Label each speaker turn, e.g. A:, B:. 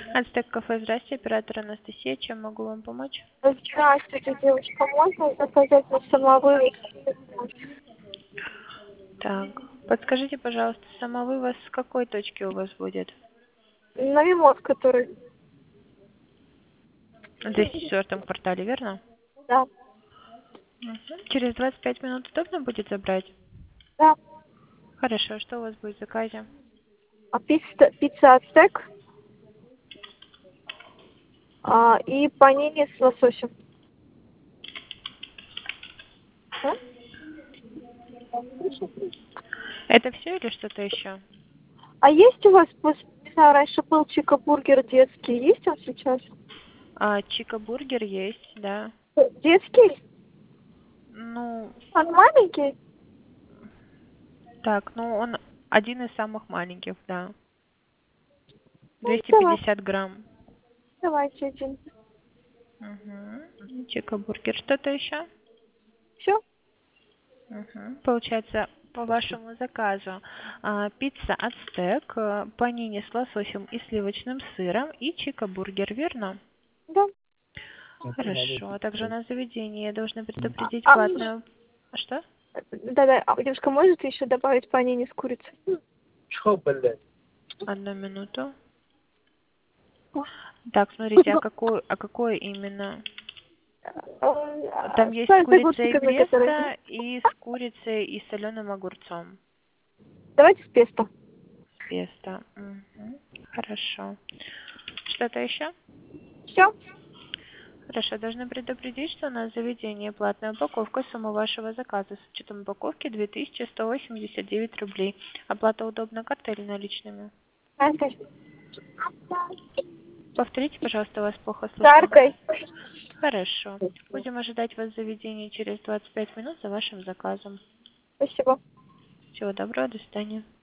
A: Ацтек кафе, здрасте, оператор Анастасия, чем могу вам помочь?
B: Здравствуйте, девочка. Можно заказать на самовывоз?
A: Так, подскажите, пожалуйста, самовывоз с какой точки у вас будет?
B: На ремонт, который...
A: В 204 квартале, верно?
B: Да.
A: Через 25 минут удобно будет забрать?
B: Да.
A: Хорошо, что у вас будет в заказе?
B: А пицца ацтек и панини с лососем. А?
A: Это все или что-то еще?
B: А есть у вас, не знаю, раньше был чикабургер детский, есть он сейчас?
A: Чика-бургер есть, да.
B: Детский?
A: Ну,
B: Он маленький?
A: так, ну он один из самых маленьких, да.
B: Ну, давай,
A: 250 грамм.
B: давайте один.
A: Чика-бургер. Что-то еще?
B: Все?
A: Получается, по вашему заказу пицца ацтек, панини с лососем и сливочным сыром и чика-бургер, верно?
B: Да.
A: Хорошо. А также у нас заведение должны
B: А,
A: предупредить
B: а,
A: платную... Что?
B: да-да, а девушка, может еще добавить панини с курицей?
A: Одну минуту. Так, смотрите, а какое именно? Там есть с
B: С
A: курицей
B: огурчиками, которые...
A: песто и с курицей и соленым огурцом.
B: Давайте с песто.
A: С песто. Хорошо. Что-то еще?
B: Все?
A: Хорошо, должны предупредить, что у нас заведение платная упаковка, сумма вашего заказа с учетом упаковки 2189 рублей. Оплата удобна картой или наличными? Повторите, пожалуйста, вас плохо слышно.
B: Каркой.
A: Хорошо. Будем ожидать вас в заведении через 25 минут за вашим заказом.
B: Спасибо.
A: Всего доброго, до свидания.